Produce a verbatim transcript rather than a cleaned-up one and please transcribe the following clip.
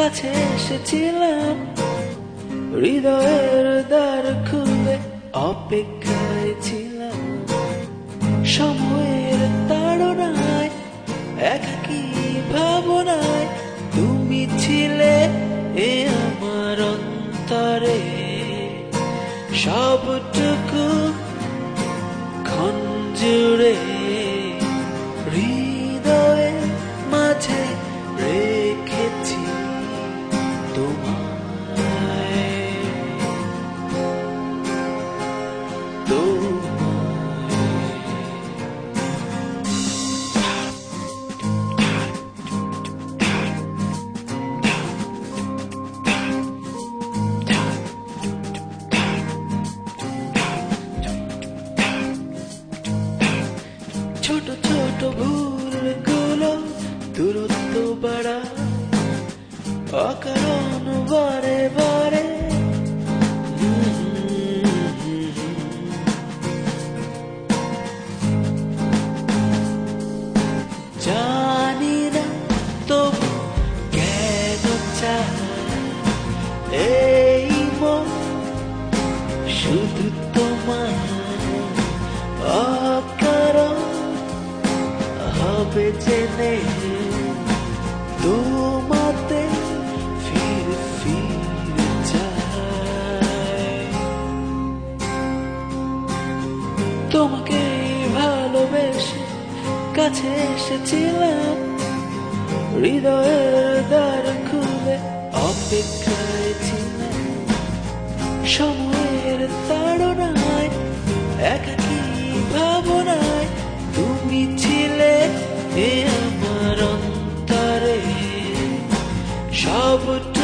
কাছে এসেছিলাম, হৃদয়ের দ্বার খুলে অপেক্ষায় ছিলাম। সময়ের তাড়নায় একাকী ভাবনায় তুমি ছিলে এ আমার অন্তরে। সবটুকু ক্ষণ জুড়ে হৃদয়ের মাঝে রেখেছি তোমায়, তোমায়। ছোট ছোট ভুলগুলো দূরত্ব বাড়ায়, অকারণ বারে বারে। জানি না তবু কেন চায় এই মন শুধু তোমার। অকারণ হবে জেনে তোমাতে ফিরে ফিরে যায়। তোমাকে ভালোবেসে কাছে এসেছিলাম, হৃদয়ের দ্বার খুলে অপেক্ষায় ছিলাম। সময়ের তাড়নায় একাকী ভাবনায় তুমি ছিলে এ আমার অন্তরে। সবটুকু